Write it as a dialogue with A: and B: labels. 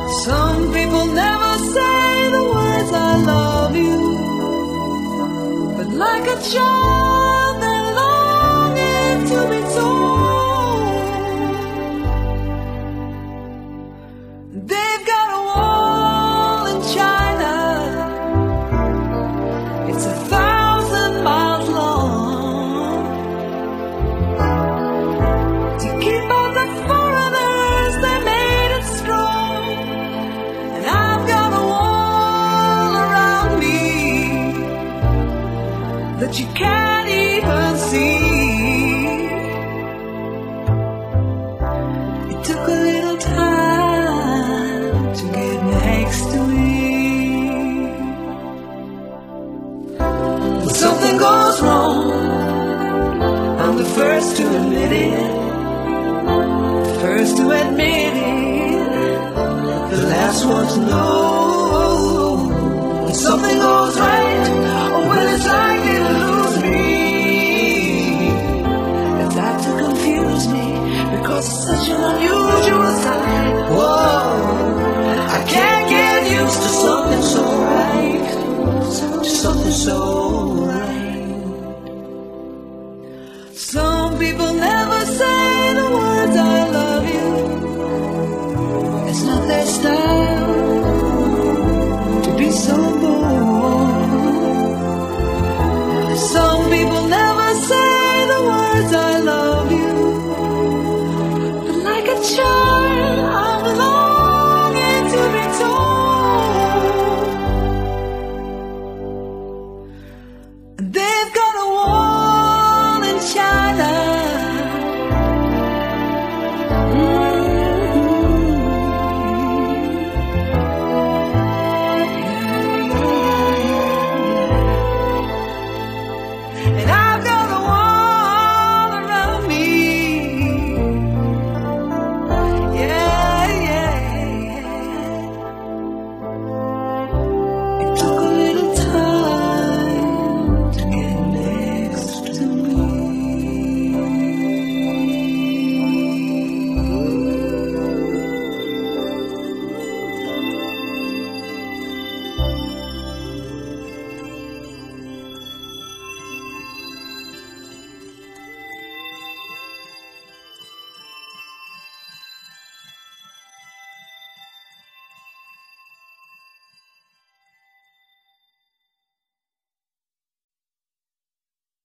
A: Some people never say the words I love you, but like a child they're longing to be told. They've got a wall in China, it's 1,000 miles long, to keep out the foreigners. They made it strong, and I've got a wall around me that you can't even see. It took a little time to get next to me. When something goes wrong, I'm the first to admit it, first to admit it, the last one to know. When something goes right, oh well, it's likely to lose me. It's not to confuse me, because it's such an unusual sight. Whoa.